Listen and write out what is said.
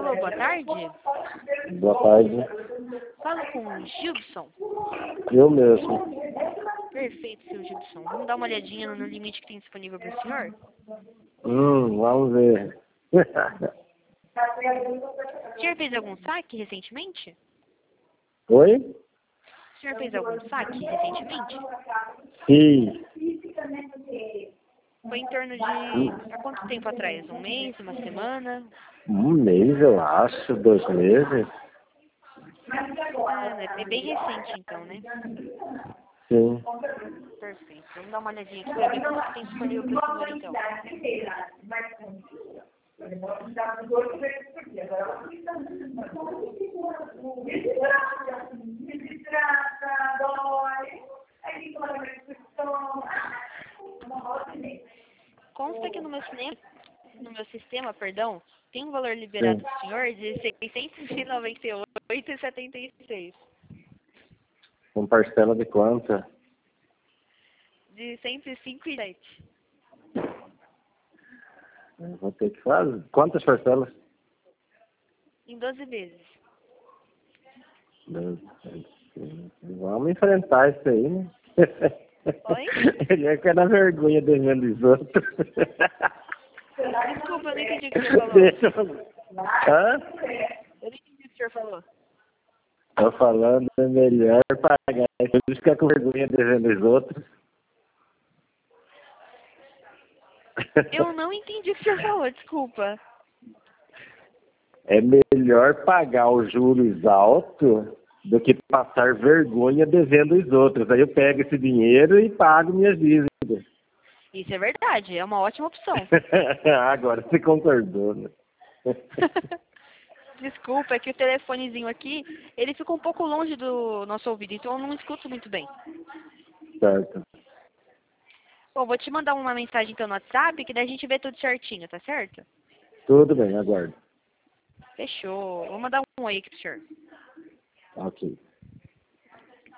Alô, boa tarde. Boa tarde. Falo com o Gilson. Eu mesmo. Perfeito, seu Gilson. Vamos dar uma olhadinha no limite que tem disponível para o senhor? Vamos ver. O senhor fez algum saque recentemente? Oi? O senhor fez algum saque recentemente? Sim. Foi em torno de... há quanto tempo atrás? Um mês? Uma semana? Um mês, eu acho. 2 meses. Ah, é bem recente então, né? Sim. Perfeito. Vamos dar uma olhadinha aqui para ver quanto tem disponível para o senhor então. Consta que no meu sistema, perdão, tem um valor liberado Sim. do senhor de R$ 698,76. Com parcela de quanto? De R$ 105,07. Eu vou ter que fazer. Quantas parcelas? Em 12 vezes. Vamos enfrentar isso aí, né? Oi? Ele é que é na vergonha devendo os outros. Desculpa, eu não entendi o que o senhor falou. Deixa eu... Hã? Eu não entendi o que o senhor falou. Tô falando, é melhor pagar. Por isso que é com vergonha devendo os outros. Eu não entendi o que o senhor falou, desculpa. É melhor pagar os juros altos do que passar vergonha devendo os outros. Aí eu pego esse dinheiro e pago minhas dívidas. Isso é verdade, é uma ótima opção. Agora você concordou, né? Desculpa, é que o telefonezinho aqui, ele fica um pouco longe do nosso ouvido, então eu não escuto muito bem. Certo. Bom, vou te mandar uma mensagem então no WhatsApp, que daí a gente vê tudo certinho, tá certo? Tudo bem, aguardo. Fechou. Vou mandar um oi aqui pro senhor. Ok.